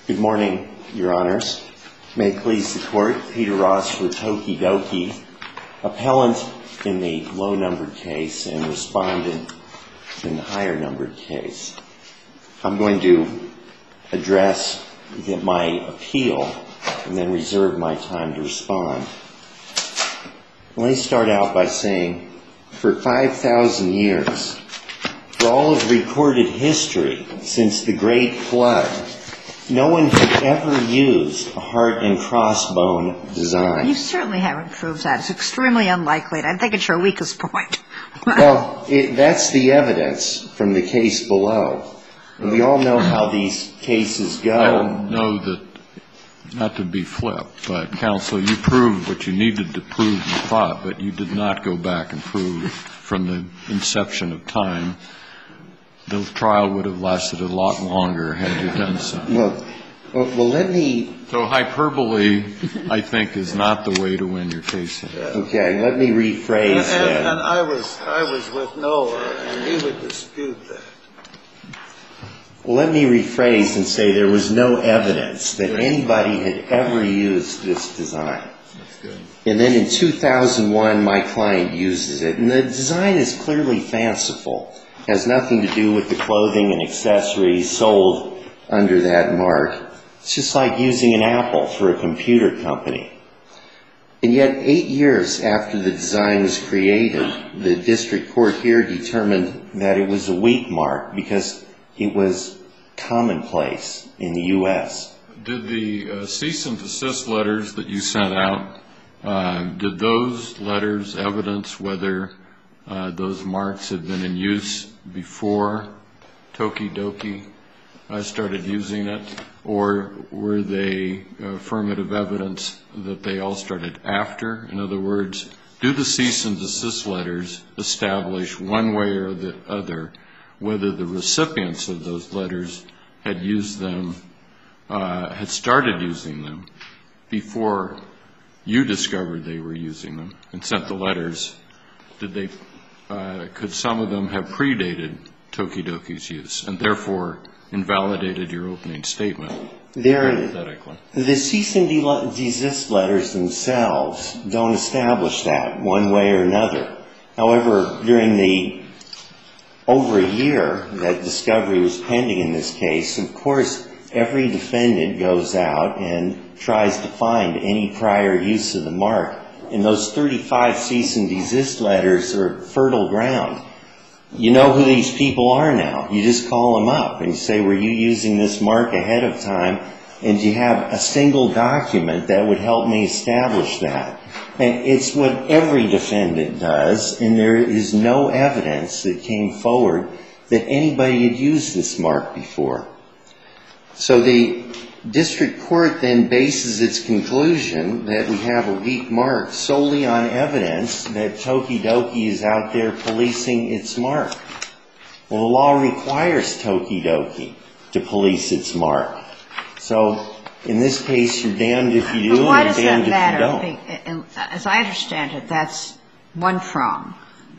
Good morning, Your Honors. May it please the Court, Peter Ross for Tokidoki, appellant in the low-numbered case and respondent in the higher-numbered case. I'm going to address my appeal and then reserve my time to respond. Let me start out by saying, for 5,000 years, for all of recorded history since the Great Flood, no one had ever used a heart and crossbone design. You certainly haven't proved that. It's extremely unlikely, and I think it's your weakest point. Well, that's the evidence from the case below. And we all know how these cases go. I don't know that, not to be flip, but counsel, you proved what you needed to prove you thought, but you did not go back and prove from the inception of time. The trial would have lasted a lot longer had you done so. Well, let me... So hyperbole, I think, is not the way to win your case here. Okay, let me rephrase that. And I was with Noah, and he would dispute that. Well, let me rephrase and say there was no evidence that anybody had ever used this design. That's good. And then in 2001, my client uses it. And the design is clearly fanciful. It has nothing to do with the clothing and accessories sold under that mark. It's just like using an apple for a computer company. And yet, 8 years after the design was created, the district court here determined that it was a weak mark because it was commonplace in the U.S. Did the cease and desist letters that you sent out, did those letters evidence whether those marks had been in use before Tokidoki started using it, or were they affirmative evidence that they all started after? In other words, do the cease and desist letters establish one way or the other whether the recipients of those letters had used them, had started using them before you discovered they were using them and sent the letters? Did they, could some of them have predated Tokidoki's use and therefore invalidated your opening statement? The cease and desist letters themselves don't establish that one way or another. However, during the over a year that discovery was pending in this case, of course, every defendant goes out and tries to find any prior use of the mark. And those 35 cease and desist letters are fertile ground. You know who these people are now. You just call them up and say, were you using this mark ahead of time? And do you have a single document that would help me establish that? And it's what every defendant does, and there is no evidence that came forward that anybody had used this mark before. So the district court then bases its conclusion that we have a weak mark solely on evidence that Tokidoki is out there policing its mark. Well, the law requires Tokidoki to police its mark. So in this case, you're damned if you do and you're damned if you don't. As I understand it, that's one prong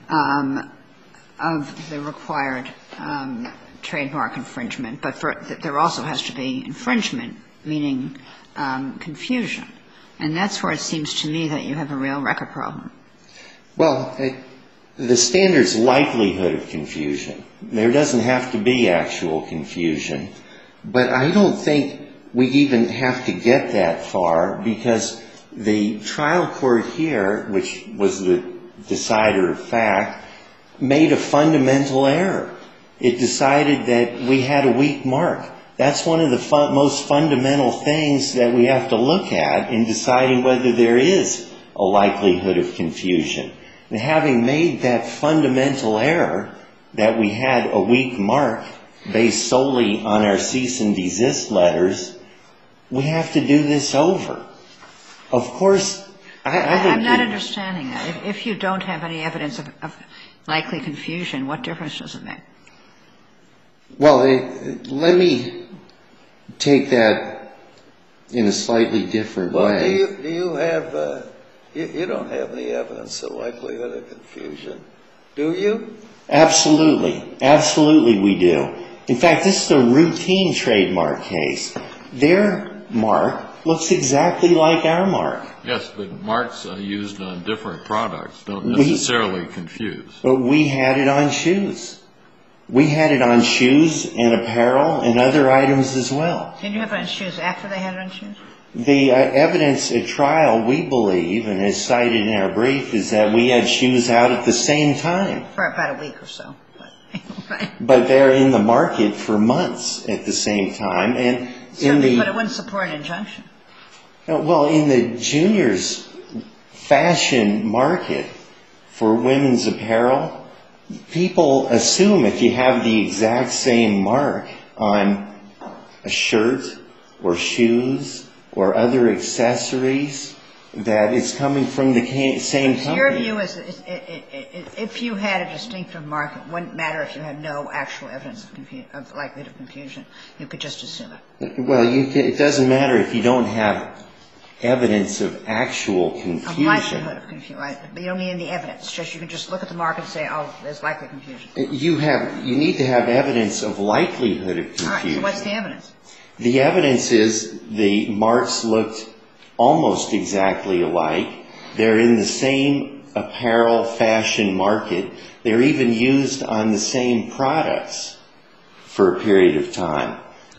of the required trademark infringement, but there also has to be infringement, meaning confusion. And that's where it seems to me that you have a real record problem. Well, the standard's likelihood of confusion. There doesn't have to be actual confusion. But I don't think we even have to get that far because the trial court here, which was the decider of fact, made a fundamental error. It decided that we had a weak mark. That's one of the most fundamental things that we have to look at in deciding whether there is a likelihood of confusion. And having made that fundamental error that we had a weak mark based solely on our cease and desist letters, we have to do this over. Of course, I'm not understanding that. If you don't have any evidence of likely confusion, what difference does it make? Well, let me take that in a slightly different way. Do you have, you don't have any evidence of likelihood of confusion, do you? Absolutely. Absolutely we do. In fact, this is a routine trademark case. Their mark looks exactly like our mark. Yes, but marks used on different products don't necessarily confuse. But we had it on shoes. We had it on shoes and apparel and other items as well. Didn't you have it on shoes after they had it on shoes? The evidence at trial, we believe, and is cited in our brief, is that we had shoes out at the same time. For about a week or so. But they're in the market for months at the same time. And but it wouldn't support an injunction. Well, in the juniors fashion market for women's apparel, people assume if you have the exact same mark on a shirt or shoes or other accessories that it's coming from the same company. Your view is if you had a distinctive mark, it wouldn't matter if you had no actual evidence of likelihood of confusion. You could just assume it. Well, it doesn't matter if you don't have evidence of actual confusion. Of likelihood of confusion. You don't need any evidence. You can just look at the mark and say, oh, there's likely confusion. You need to have evidence of likelihood of confusion. All right, so what's the evidence? The evidence is the marks looked almost exactly alike. They're in the same apparel fashion market. They're even used on the same products for a period of time.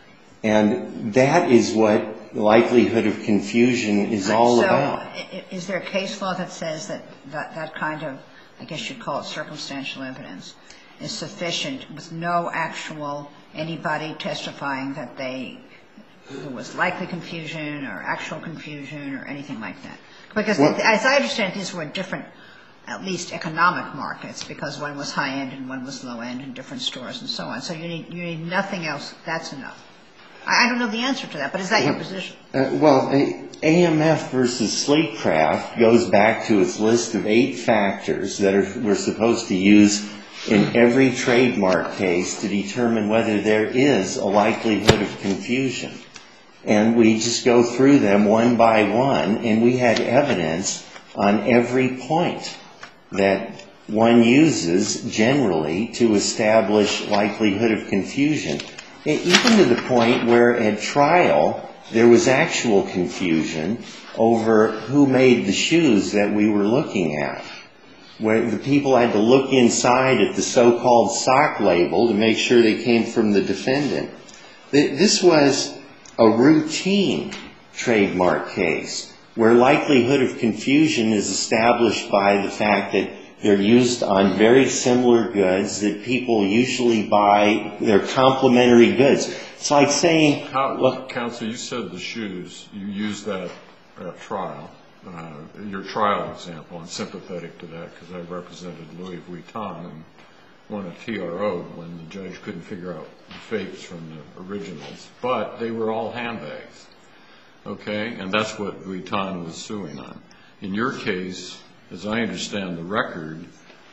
And that is what likelihood of confusion is all about. So is there a case law that says that kind of, I guess you'd call it circumstantial evidence, is sufficient with no actual anybody testifying that there was likely confusion or actual confusion or anything like that? Because as I understand, these were different, at least economic markets, because one was high-end and one was low-end in different stores and so on. So you need nothing else. That's enough. I don't know the answer to that, but is that your position? Well, AMF versus Sleepcraft goes back to its list of 8 factors that we're supposed to use in every trademark case to determine whether there is a likelihood of confusion. And we just go through them one by one, and we had evidence on every point that one uses generally to establish likelihood of confusion. Even to the point where at trial there was actual confusion over who made the shoes that we were looking at, where the people had to look inside at the so-called sock label to make sure they came from the defendant. This was a routine trademark case where likelihood of confusion is established by the fact that they're used on very similar goods that people usually buy. They're complementary goods. It's like saying... Counsel, you said the shoes. You used that at trial, your trial example. I'm sympathetic to that because I represented Louis Vuitton and won a TRO when the judge couldn't figure out the fakes from the originals. But they were all handbags, okay? And that's what Vuitton was suing on. In your case, as I understand the record,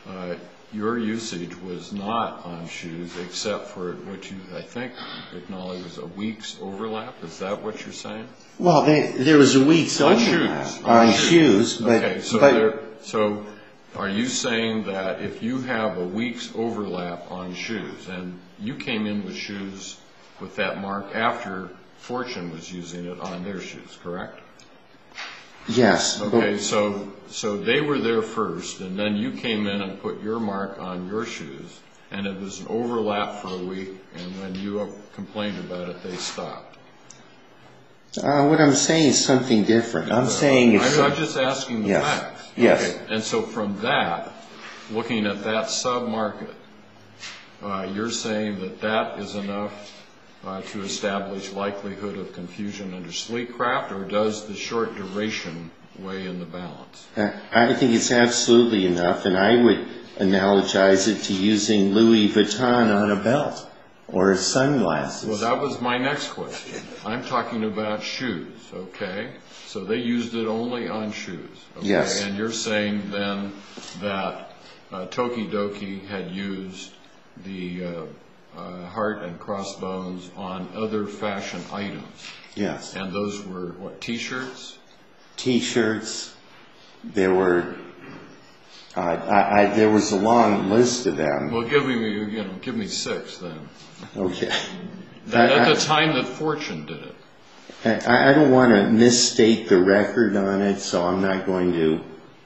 your usage was not on shoes except for what you, I think, acknowledged was a week's overlap. Is that what you're saying? Well, there was a week's overlap on shoes. But, okay, so are you saying that if you have a week's overlap on shoes, and you came in with shoes with that mark after Fortune was using it on their shoes, correct? Yes. Okay, so they were there first, and then you came in and put your mark on your shoes, and it was an overlap for a week, and when you complained about it, they stopped. What I'm saying is something different. I'm just asking the facts. Yes. Okay. And so from that, looking at that sub-market, you're saying that that is enough to establish likelihood of confusion under Sleekcraft, or does the short duration weigh in the balance? I think it's absolutely enough, and I would analogize it to using Louis Vuitton on a belt or sunglasses. Well, that was my next question. I'm talking about shoes, okay? So they used it only on shoes, okay? Yes. And you're saying then that Tokidoki had used the heart and crossbones on other fashion items. Yes. And those were, what, T-shirts? T-shirts. There were, there was a long list of them. Well, give me 6 then. Okay. At the time that Fortune did it. I don't want to misstate the record on it, so I'm not going to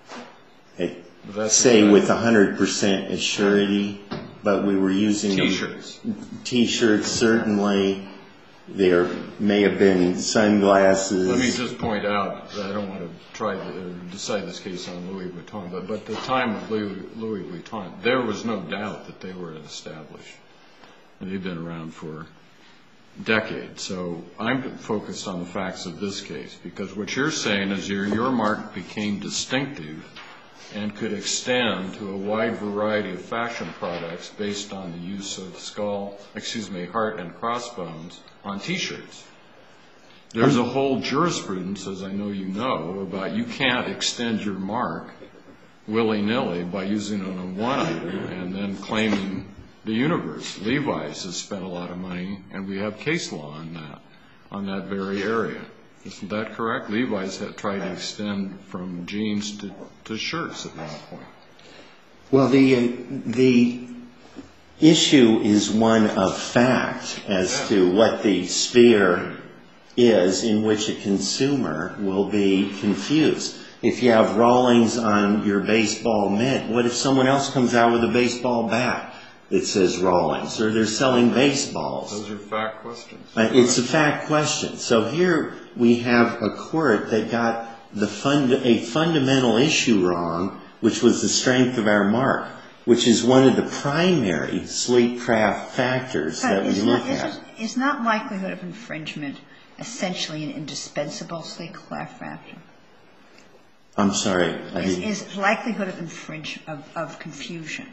say with 100% assurity, but we were using T-shirts. T-shirts, certainly. There may have been sunglasses. Let me just point out that I don't want to try to decide this case on Louis Vuitton, but at the time of Louis Vuitton, there was no doubt that they were established. And they've been around for decades. So I'm focused on the facts of this case, because what you're saying is your mark became distinctive and could extend to a wide variety of fashion products based on the use of heart and crossbones on T-shirts. There's a whole jurisprudence, as I know you know, about you can't extend your mark willy-nilly by using it on one item and then claiming the universe. Levi's has spent a lot of money, and we have case law on that very area. Isn't that correct? Levi's had tried to extend from jeans to shirts at one point. Well, the issue is one of fact as to what the sphere is in which a consumer will be confused. If you have Rawlings on your baseball mitt, what if someone else comes out with a baseball bat that says Rawlings, or they're selling baseballs? Those are fact questions. It's a fact question. So here we have a court that got a fundamental issue wrong, which was the strength of our mark, which is one of the primary sleek craft factors that we look at. Is not likelihood of infringement essentially an indispensable sleek craft factor? I'm sorry. Is likelihood of confusion,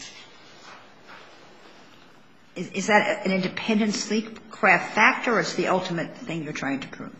is that an independent sleek craft factor, or is the ultimate thing you're trying to prove?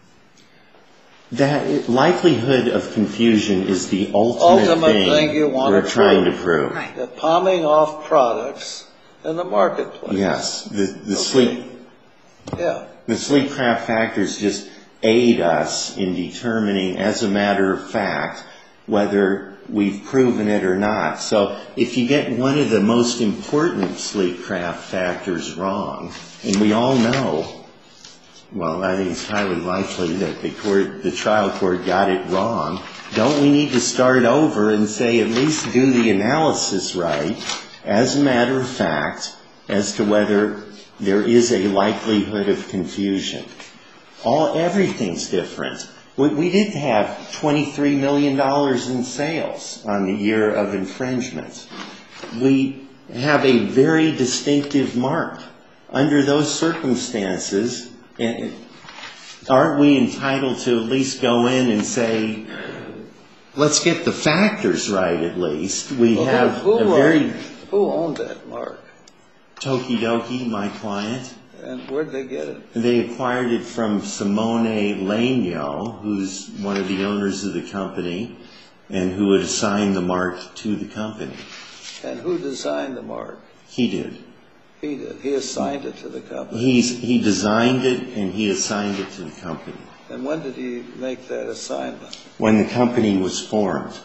That likelihood of confusion is the ultimate thing you want we're trying to prove. Right. The palming off products in the marketplace. Yes. The sleek. Yeah. The sleek craft factors just aid us in determining, as a matter of fact, whether we've proven it or not. So if you get one of the most important sleek craft factors wrong, and we all know, well, I think it's highly likely that the trial court got it wrong, don't we need to start over and say, at least do the analysis right, as a matter of fact, as to whether there is a likelihood of confusion? Everything's different. We did have $23 million in sales on the year of infringement. We have a very distinctive mark. Under those circumstances, aren't we entitled to at least go in and say, let's get the factors right at least? We have Who owned that mark? Tokidoki, my client. And where'd they get it? They acquired it from Simone Legno, who's one of the owners of the company, and who had assigned the mark to the company. And who designed the mark? He did. He did. He assigned it to the company. He designed it, and he assigned it to the company. And when did he make that assignment? When the company was formed.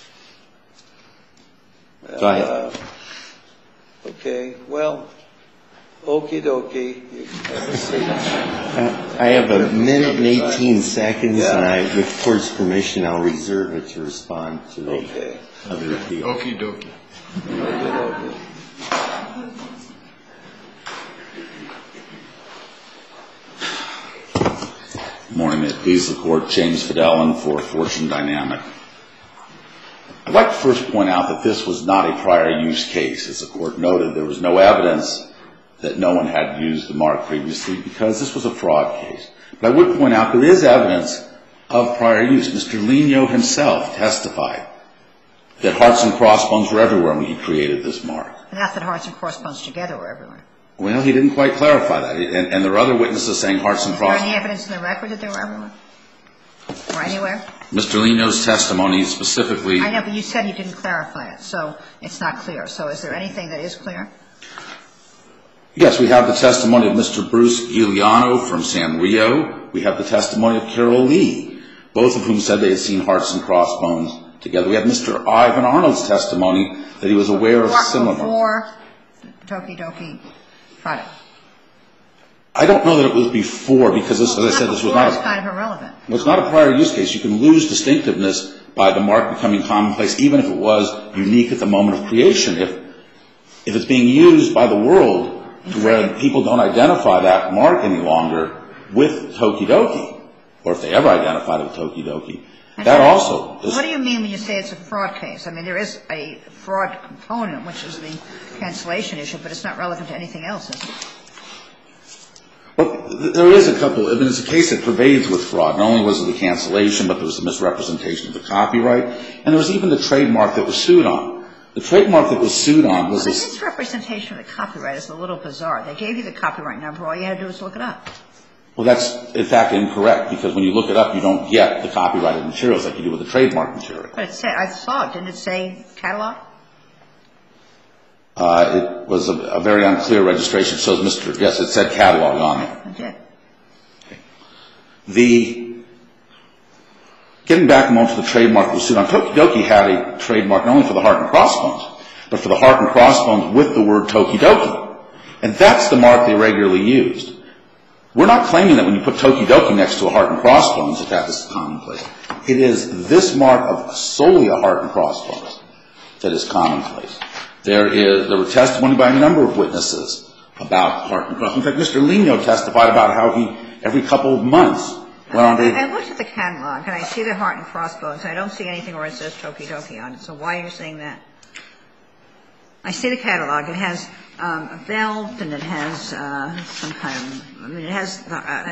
Okay, well, okie dokie. You can have a seat. I have a minute and 18 seconds, and with court's permission, I'll reserve it to respond to the other appeal. Okie dokie. Okie dokie. Good morning. May it please the Court. James Fidelin for Fortune Dynamic. I'd like to first point out that this was not a prior use case. As the Court noted, there was no evidence that no one had used the mark previously because this was a fraud case. But I would point out there is evidence of prior use. Mr. Legno himself testified that hearts and crossbones were everywhere when he created this mark. Not that hearts and crossbones together were everywhere. Well, he didn't quite clarify that. And there are other witnesses saying hearts and crossbones. Is there any evidence in the record that they were everywhere? Or anywhere? Mr. Legno's testimony specifically. I know, but you said he didn't clarify it, so it's not clear. So is there anything that is clear? Yes, we have the testimony of Mr. Bruce Giuliano from San Rio. We have the testimony of Carol Lee, both of whom said they had seen hearts and crossbones together. We have Mr. Ivan Arnold's testimony that he was aware of similar. Before Tokidoki product. I don't know that it was before, because this, as I said, this was not. It's kind of irrelevant. Well, it's not a prior use case. You can lose distinctiveness by the mark becoming commonplace, even if it was unique at the moment of creation. If it's being used by the world to where people don't identify that mark any longer with Tokidoki, or if they ever identified it with Tokidoki, that also is. What do you mean when you say it's a fraud case? I mean, there is a fraud component, which is the cancellation issue, but it's not relevant to anything else, is it? Well, there is a couple. I mean, it's a case that pervades with fraud. Not only was it the cancellation, but there was the misrepresentation of the copyright, and there was even the trademark that was sued on. The trademark that was sued on was this. This representation of the copyright is a little bizarre. They gave you the copyright number. All you had to do was look it up. Well, that's, in fact, incorrect, because when you look it up, you don't get the copyrighted materials like you do with the trademark material. But it said, I saw it. Didn't it say catalog? It was a very unclear registration. It shows yes, it said catalog on it. It did. Getting back a moment to the trademark that was sued on, Tokidoki had a trademark not only for the heart and crossbones, but for the heart and crossbones with the word Tokidoki. And that's the mark they regularly used. We're not claiming that when you put Tokidoki next to a heart and crossbones that is commonplace. It is this mark of solely a heart and crossbones that is commonplace. There were testimony by a number of witnesses about heart and crossbones. In fact, Mr. Lino testified about how he, every couple of months, went on to... I looked at the catalog, and I see the heart and crossbones. I don't see anything where it says Tokidoki on it. So why are you saying that? I see the catalog. It has a belt, and it has some kind of... I mean, it has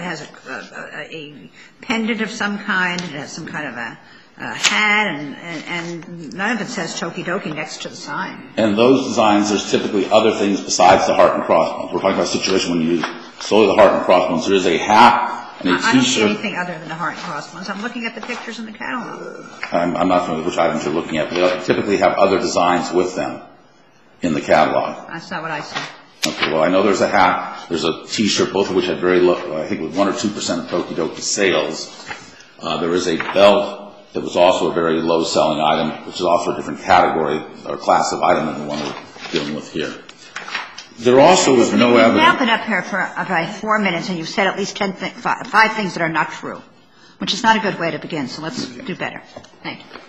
a pendant of some kind. It has some kind of a hat, and none of it says Tokidoki next to the sign. And those designs, there's typically other things besides the heart and crossbones. We're talking about a situation when you use solely the heart and crossbones. There is a hat and a T-shirt. I don't see anything other than the heart and crossbones. I'm looking at the pictures in the catalog. I'm not familiar with which items you're looking at. They typically have other designs with them in the catalog. That's not what I see. Okay, well, I know there's a hat, there's a T-shirt, both of which had very low, I think with 1 or 2% of Tokidoki sales. There is a belt that was also a very low-selling item, which is also a different category or class of item than the one we're dealing with here. There also was no evidence. You've now been up here for about 4 minutes, and you've said at least 5 things that are not true, which is not a good way to begin, so let's do better. Thank you.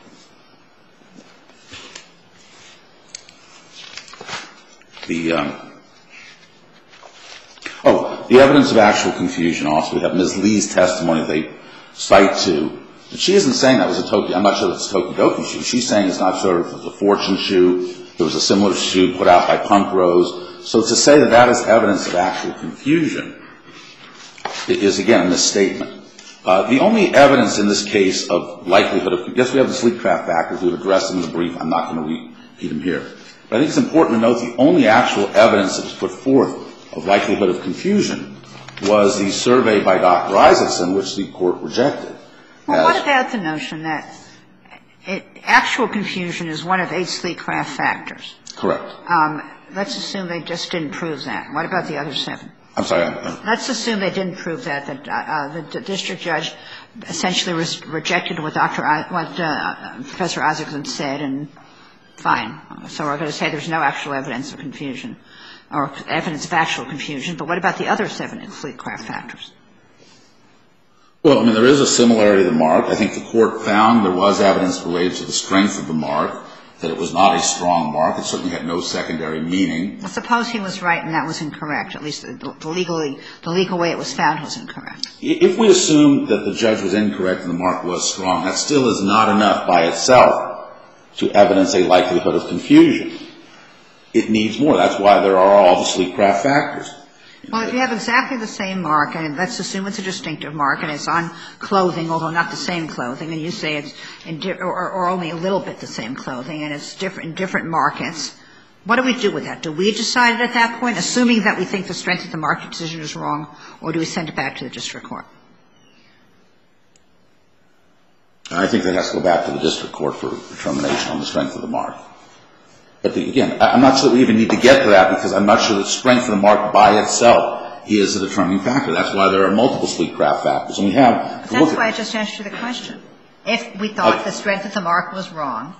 The evidence of actual confusion also. We have Ms. Lee's testimony they cite to. But she isn't saying that was a Tokidoki. I'm not sure that's a Tokidoki shoe. She's saying it's not sure if it was a Fortune shoe. There was a similar shoe put out by Punk Rose. So to say that that is evidence of actual confusion is, again, a misstatement. The only evidence in this case of likelihood of, yes, we have the sleek craft factors. We've addressed them in the brief. I'm not going to repeat them here. But I think it's important to note the only actual evidence that was put forth of likelihood of confusion was the survey by Dr. Isaacson, which the court rejected. Well, what about the notion that actual confusion is one of 8 sleek craft factors? Correct. Let's assume they just didn't prove that. What about the other 7? I'm sorry. Let's assume they didn't prove that the district judge essentially rejected what Professor Isaacson said, and fine. So we're going to say there's no actual evidence of confusion or evidence of actual confusion. But what about the other 7 sleek craft factors? Well, I mean, there is a similarity to the mark. I think the court found there was evidence related to the strength of the mark, that it was not a strong mark. It certainly had no secondary meaning. Well, suppose he was right and that was incorrect. At least the legal way it was found was incorrect. If we assume that the judge was incorrect and the mark was strong, that still is not enough by itself to evidence a likelihood of confusion. It needs more. That's why there are all the sleek craft factors. Well, if you have exactly the same mark, and let's assume it's a distinctive mark, and it's on clothing, although not the same clothing, and you say it's or only a little bit the same clothing, and it's different in different markets, what do we do with that? Do we decide it at that point, assuming that we think the strength of the market decision is wrong, or do we send it back to the district court? I think that has to go back to the district court for determination on the strength of the mark. But again, I'm not sure we even need to get to that, because I'm not sure the strength of the mark by itself is a determining factor. That's why there are multiple sleek craft factors. And we have. That's why I just asked you the question. If we thought the strength of the mark was wrong.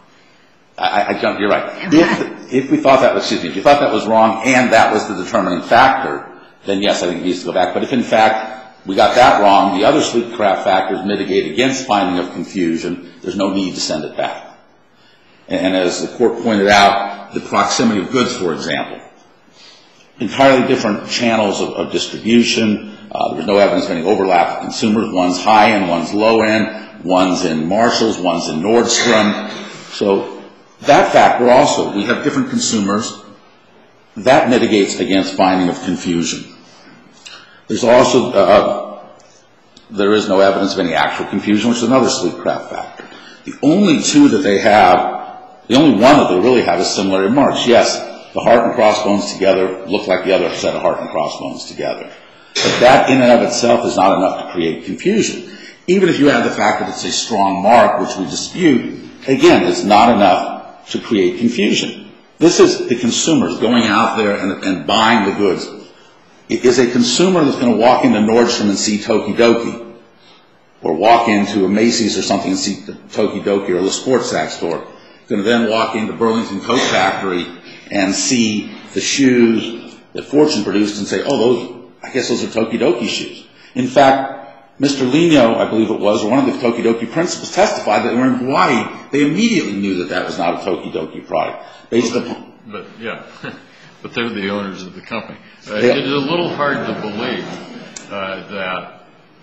You're right. If we thought that was, if you thought that was wrong and that was the determining factor, then yes, I think it needs to go back. But if in fact we got that wrong, the other sleek craft factors mitigate against finding of confusion, there's no need to send it back. And as the court pointed out, the proximity of goods, for example, entirely different channels of distribution. There's no evidence of any overlap of consumers. One's high end, one's low end, one's in Marshall's, one's in Nordstrom. So that factor also, we have different consumers. That mitigates against finding of confusion. There's also, there is no evidence of any actual confusion, which is another sleek craft factor. The only two that they have, the only one that they really have is similar in marks. Yes, the heart and crossbones together look like the other set of heart and crossbones together. But that in and of itself is not enough to create confusion. Even if you add the fact that it's a strong mark, which we dispute, again, it's not enough to create confusion. This is the consumers going out there and buying the goods. Is a consumer that's going to walk into Nordstrom and see Tokidoki, or walk into a Macy's or something and see Tokidoki, or the Sports Sack store, going to then walk into Burlington Coat Factory and see the shoes that Fortune produced and say, oh, I guess those are Tokidoki shoes. In fact, Mr. Lino, I believe it was, or one of the Tokidoki principals testified that they were in Hawaii. They immediately knew that that was not a Tokidoki product. Based upon... But, yeah, but they're the owners of the company. It is a little hard to believe that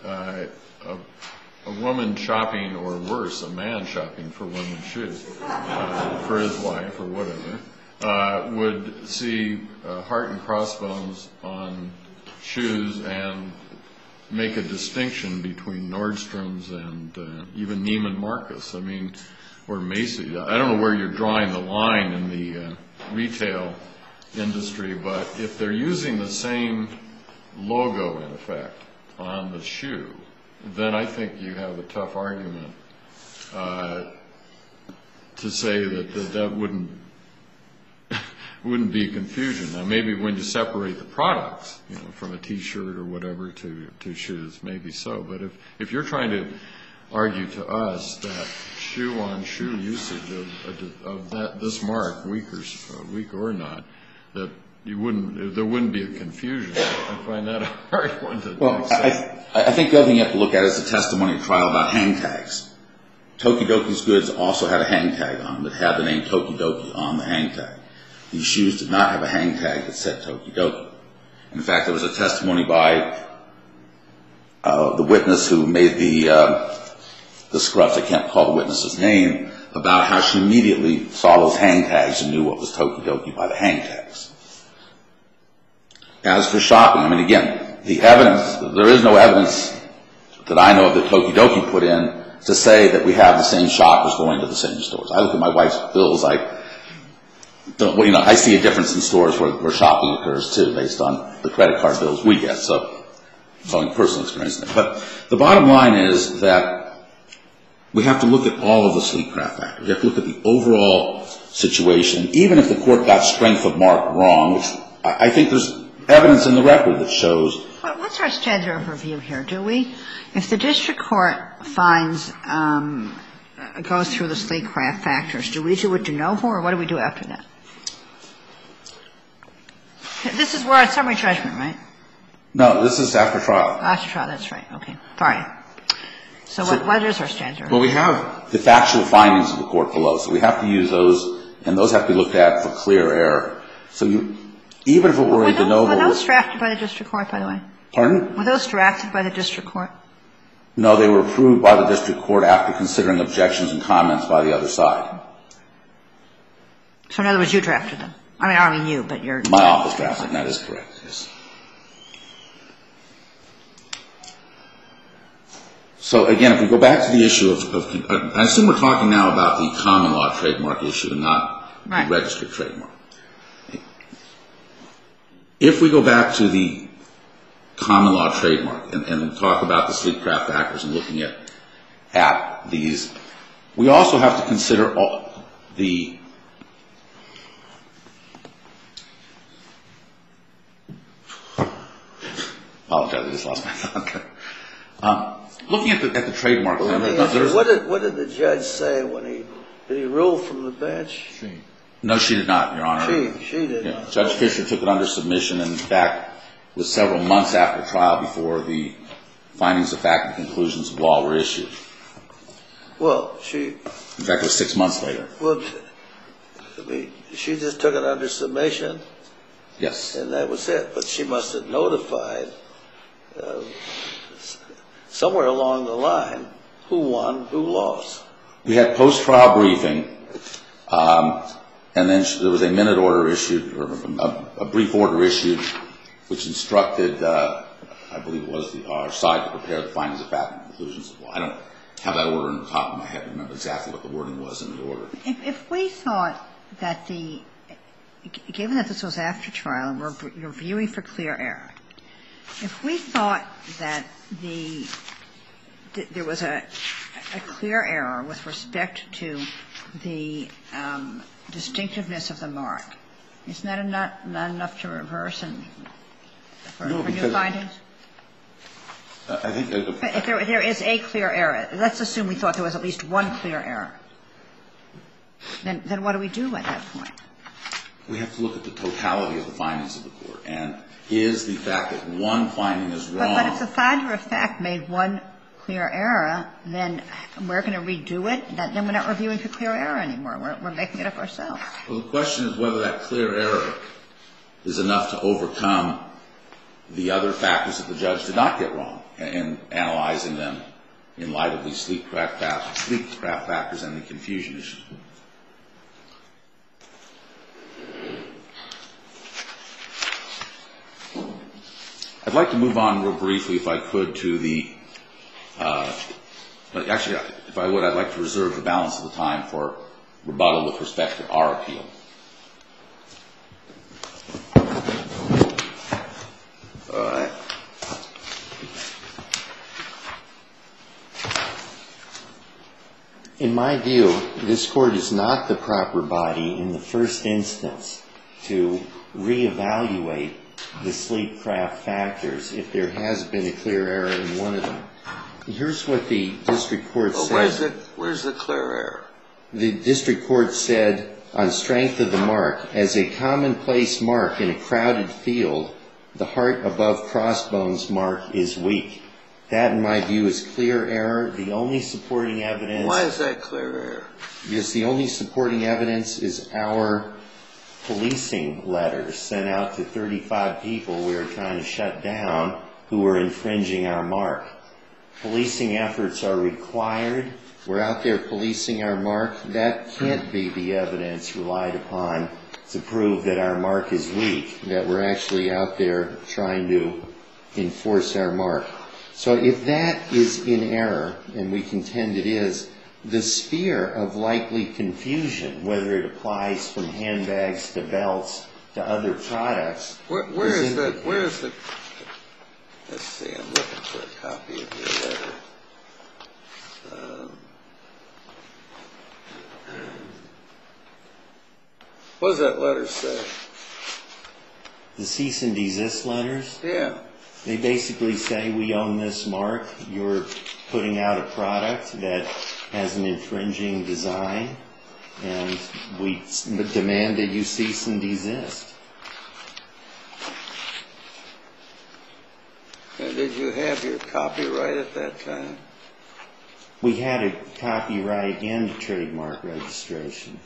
a woman shopping, or worse, a man shopping for women's shoes, for his wife or whatever, would see heart and crossbones on shoes and make a distinction between Nordstrom's and even Neiman Marcus. I mean, or Macy's. I don't know where you're drawing the line in the retail industry, but if they're using the same logo, in effect, on the shoe, then I think you have a tough argument to say that wouldn't be confusion. Now, maybe when you separate the products, from a T-shirt or whatever to shoes, maybe so. But if you're trying to argue to us that shoe-on-shoe usage of this mark, weak or not, that there wouldn't be a confusion. I find that a hard one to accept. I think the other thing you have to look at is the testimony at trial about hang tags. Tokidoki's goods also had a hang tag on them that had the name Tokidoki on the hang tag. These shoes did not have a hang tag that said Tokidoki. In fact, there was a testimony by the witness who made the scrubs, I can't recall the witness's name, about how she immediately saw those hang tags and knew what was Tokidoki by the hang tags. As for shopping, I mean, again, the evidence, there is no evidence that I know of that Tokidoki put in to say that we have the same shoppers going to the same stores. I look at my wife's bills, I see a difference in stores where shopping occurs too, based on the credit card bills we get, so it's only personal experience there. But the bottom line is that we have to look at all of the sleek craft factors. We have to look at the overall situation. Even if the court got strength of mark wrong, which I think there's evidence in the record that shows. What's our standard of review here? Do we, if the district court finds, goes through the sleek craft factors, do we do it de novo, or what do we do after that? This is where it's summary judgment, right? No, this is after trial. After trial, that's right. Okay. Sorry. So what is our standard? Well, we have the factual findings of the court below, so we have to use those, and those have to be looked at for clear error. So even if it were a de novo. Were those drafted by the district court, by the way? Pardon? Were those drafted by the district court? No, they were approved by the district court after considering objections and comments by the other side. So in other words, you drafted them. I mean you, but you're... My office drafted them, that is correct, yes. So again, if we go back to the issue of I assume we're talking now about the common law trademark issue and not the registered trademark. If we go back to the common law trademark and talk about the sleek craft factors and looking at these, we also have to consider the apologize, I just lost my thought. Looking at the trademark, what did the judge say when did he rule from the bench? No, she did not, Your Honor. She did not. Judge Fisher took it under submission, and in fact, was several months after trial before the findings of fact and conclusions of law were issued. Well, in fact, it was 6 months later. Well, she just took it under submission? Yes. And that was it. But she must have notified somewhere along the line who won, who lost. We had post-trial briefing, and then there was a minute order issued, or a brief order issued, which instructed, I believe it was our side to prepare the findings of fact and conclusions of law. I don't have that order on the top of my head. I remember exactly what the wording was in the order. If we thought that given that this was after trial and we're reviewing for clear error, if we thought that there was a clear error with respect to the distinctiveness of the mark, isn't that not enough to reverse and for new findings? I think if there is a clear error, let's assume we thought there was at least one clear error, then what do we do at that point? We have to look at the totality of the findings of the court. And is the fact that one finding is wrong. But if the finder of fact made one clear error, then we're going to redo it? Then we're not reviewing for clear error anymore. We're making it up ourselves. Well, the question is whether that clear error is enough to overcome the other factors that the judge did not get wrong in analyzing them in light of these sleep craft factors and the confusion issues. I'd like to move on real briefly, if I could, to the actually, if I would, I'd like to reserve the balance of the time for rebuttal with respect to our appeal. All right. In my view, this Court is not the proper body in the first instance to reevaluate the sleep craft factors if there has been a clear error in one of them. Here's what the district court said. Where's the clear error? The district court said, on strength of the mark, as a commonplace mark in a crowded field, the heart above crossbones mark is weak. That, in my view, is clear error. The only supporting evidence... Why is that clear error? Because the only supporting evidence is our policing letters sent out to 35 people we were trying to shut down who were infringing our mark. Policing efforts are required. We're out there policing our mark. That can't be the evidence relied upon to prove that our mark is weak, that we're actually out there trying to enforce our mark. So if that is in error, and we contend it is, the sphere of likely confusion, whether it applies from handbags to belts to other products... Where is the... Let's see, I'm looking for a copy of your letter. What does that letter say? The cease and desist letters? Yeah. They basically say, we own this mark, you're putting out a product that has an infringing design, and we demand that you cease and desist. And did you have your copyright at that time? We had a copyright and a trademark registration.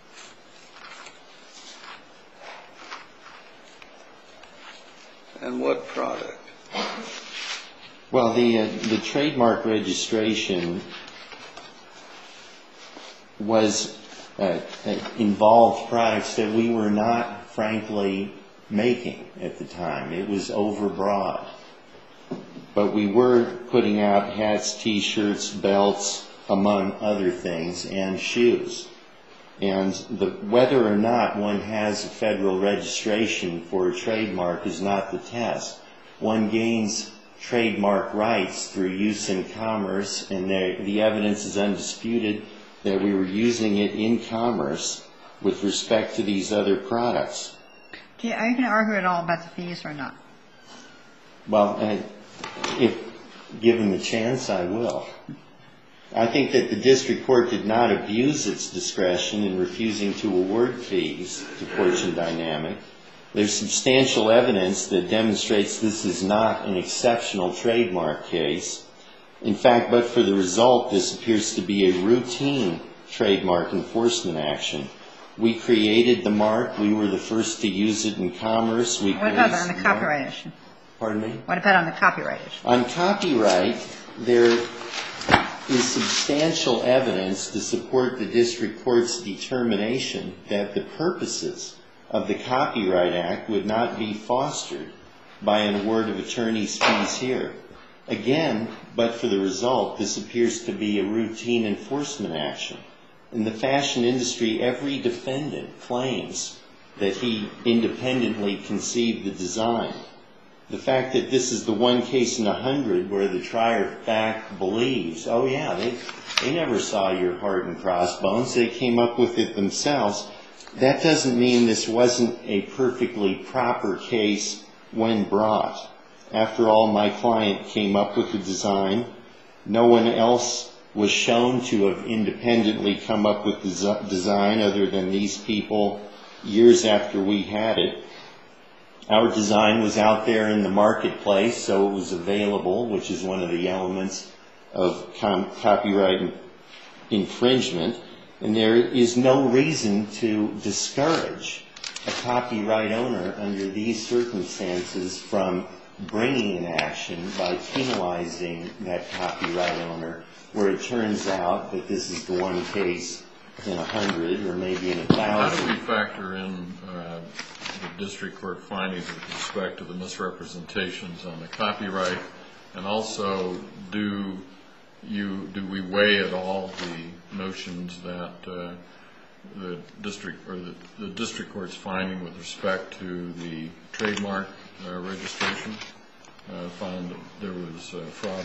And what product? Well, the trademark registration was involved products that we were not, frankly, making at the time. It was overbroad. But we were putting out hats, T-shirts, belts, among other things, and shoes. And whether or not one has a federal registration for a trademark is not the test. One gains trademark rights through use in commerce, and the evidence is undisputed that we were using it in commerce with respect to these other products. Are you going to argue at all about the fees or not? Well, if given the chance, I will. I think that the district court did not abuse its discretion in refusing to award fees to Fortune Dynamic. There's substantial evidence that demonstrates this is not an exceptional trademark case. In fact, but for the result, this appears to be a routine trademark enforcement action. We created the mark. We were the first to use it in commerce. What about on the copyright issue? Pardon me? What about on the copyright issue? On copyright, there is substantial evidence to support the district court's determination that the purposes of the Copyright Act would not be fostered by an award of attorney's fees here. Again, but for the result, this appears to be a routine enforcement action. In the fashion industry, every defendant claims that he independently conceived the design. The fact that this is the one case in 100 where the trier of fact believes, oh yeah, they never saw your heart and crossbones, they came up with it themselves, that doesn't mean this wasn't a perfectly proper case when brought. After all, my client came up with the design. No one else was shown to have independently come up with the design other than these people years after we had it. Our design was out there in the marketplace, so it was available, which is one of the elements of copyright infringement. And there is no reason to discourage a copyright owner under these circumstances from bringing an action by penalizing that copyright owner, where it turns out that this is the one case in 100 or maybe in 1,000. How do we factor in the district court findings with respect to the misrepresentations on the copyright, and also do we weigh at all the notions that the district court's finding with respect to the trademark registration found that there was fraud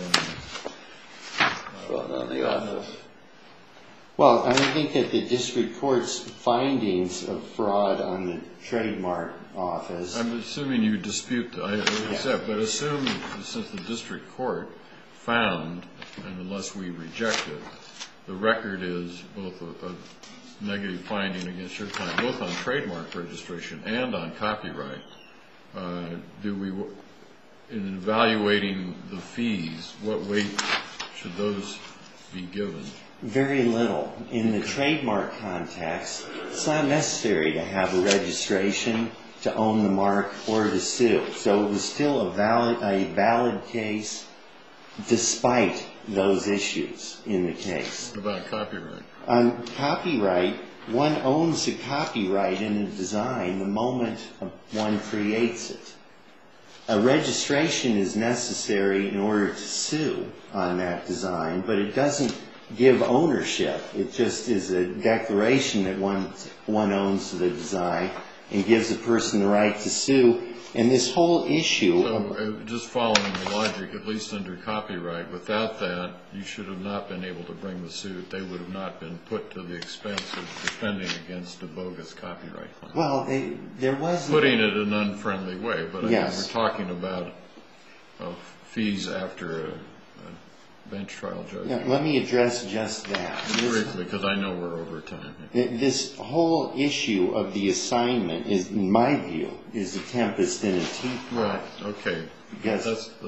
on the office? Well, I think that the district court's findings of fraud on the trademark office. I'm assuming you dispute that, but assume since the district court found, and unless we reject it, the record is both a negative finding against your client, both on trademark registration and on copyright. Do we, in evaluating the fees, what weight should those be given? Very little. In the trademark context, it's not necessary to have a registration to own the mark or to sue. So it was still a valid case despite those issues in the case. What about copyright? On copyright, one owns a copyright in a design the moment one creates it. A registration is necessary in order to sue on that design, but it doesn't give ownership. It just is a declaration that one owns the design and gives a person the right to sue. And this whole issue... So just following the logic, at least under copyright, without that, you should have not been able to bring the suit. They would have not been put to the expense of defending against a bogus copyright claim. Well, there was... Putting it in an unfriendly way, but yes. We're talking about fees after a bench trial judgment. Yeah, let me address just that. Briefly, because I know we're over time. This whole issue of the assignment is, in my view, is a tempest in a teapot. Right. Okay. Yes.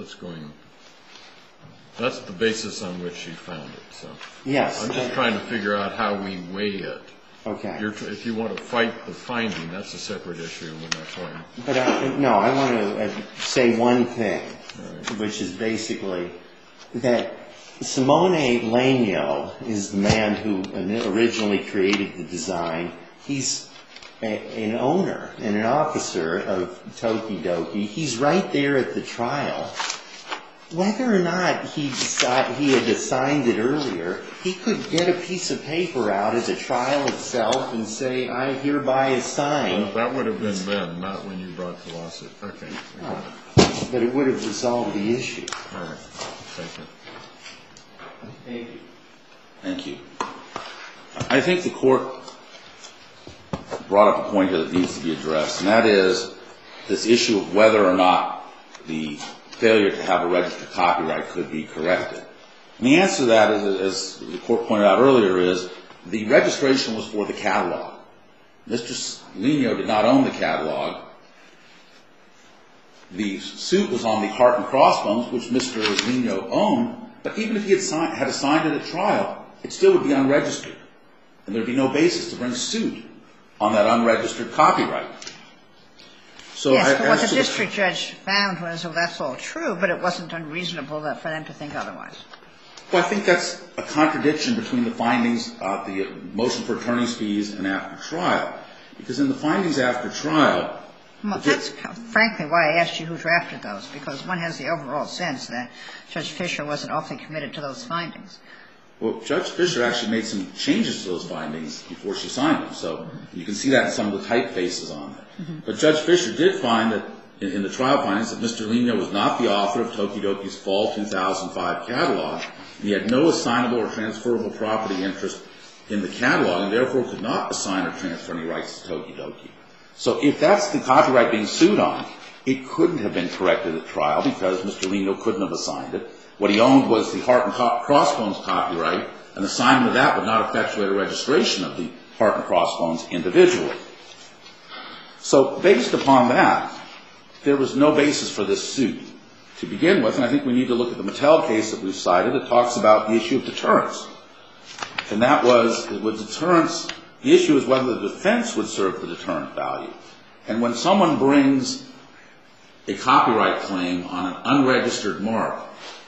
That's the basis on which she found it. So. Yes. I'm just trying to figure out how we weigh it. Okay. If you want to fight the finding, that's a separate issue. We're not going. But I want to say one thing, right, which is basically that Simone Legno is the man who originally created the design. He's an owner and an officer of Tokidoki. He's right there at the trial. Whether or not he had assigned it earlier, he could get a piece of paper out at the trial itself and say, I hereby assign. Well, that would have been then, not when you brought the lawsuit. Okay. But it would have resolved the issue. All right. Thank you. Thank you. Thank you. I think the court brought up a point here that needs to be addressed, and that is this issue of whether or not the failure to have a registered copyright could be corrected. And the answer to that, as the court pointed out earlier, is the registration was for the catalog. Mr. Legno did not own the catalog. the suit was on the Heart and Crossbones, which Mr. Lino owned, but even if he had assigned it at trial, it still would be unregistered. And there would be no basis to bring suit on that unregistered copyright. So yes, but what the district judge found was, well, that's all true, but it wasn't unreasonable for them to think otherwise. Well, I think that's a contradiction between the findings of the motion for attorney's fees and after trial. Because in the findings after trial... Well, that's frankly why I asked you who drafted those, because one has the overall sense that Judge Fisher wasn't awfully committed to those findings. Well, Judge Fisher actually made some changes to those findings before she signed them. So you can see that in some of the typefaces on there. Mm-hmm. But Judge Fisher did find that in the trial findings that Mr. Lino was not the author of Tokidoki's fall 2005 catalog. He had no assignable or transferable property interest in the catalog and therefore could not assign or transfer any rights to Tokidoki. So if that's the copyright being sued on, it couldn't have been corrected at trial because Mr. Lino couldn't have assigned it. What he owned was the Heart and Crossbones copyright, and assignment of that would not effectuate a registration of the Heart and Crossbones individually. So based upon that, there was no basis for this suit to begin with, and I think we need to look at the Mattel case that we've cited that talks about the issue of deterrence. And that was, with deterrence, the issue is whether the defense would serve the deterrent value. And when someone brings a copyright claim on an unregistered mark,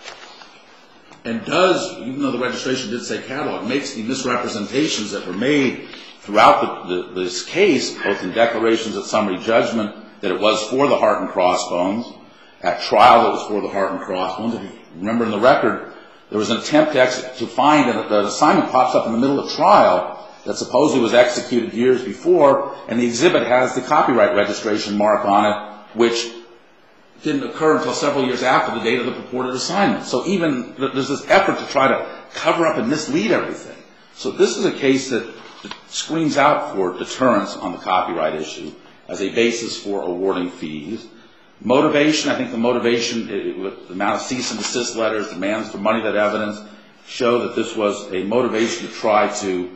and does, even though the registration did say catalog, makes the misrepresentations that were made throughout this case, both in declarations at summary judgment that it was for the Heart and Crossbones, at trial it was for the Heart and Crossbones. If you remember in the record, there was an attempt to find that an assignment pops up in the middle of trial that supposedly was executed years before, and the exhibit has the copyright registration mark on it, which didn't occur until several years after the date of the purported assignment. So even there's this effort to try to cover up and mislead everything. So this is a case that screams out for deterrence on the copyright issue as a basis for awarding fees. Motivation, I think the motivation, with the amount of cease and desist letters, demands for money, that evidence, show that this was a motivation to try to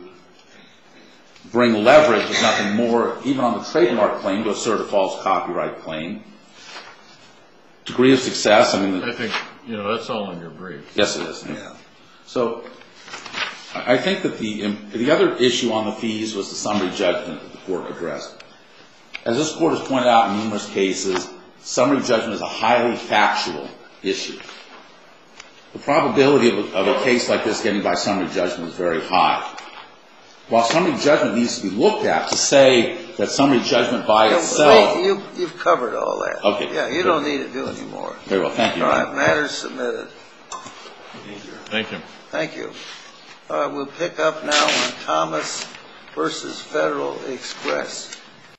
bring leverage, if nothing more, even on the trademark claim, to assert a false copyright claim. Degree of success, I think, that's all in your brief. Yes, it is. Yeah. So I think that the other issue on the fees was the summary judgment that the court addressed. As this court has pointed out in numerous cases, summary judgment is a highly factual issue. The probability of a case like this getting by summary judgment is very high. While summary judgment needs to be looked at, to say that summary judgment by itself... You've covered all that. Okay. Yeah, you don't need to do any more. Very well, thank you. All right, matters submitted. Thank you. Thank you. All right, we'll pick up now on Thomas versus Federal Express.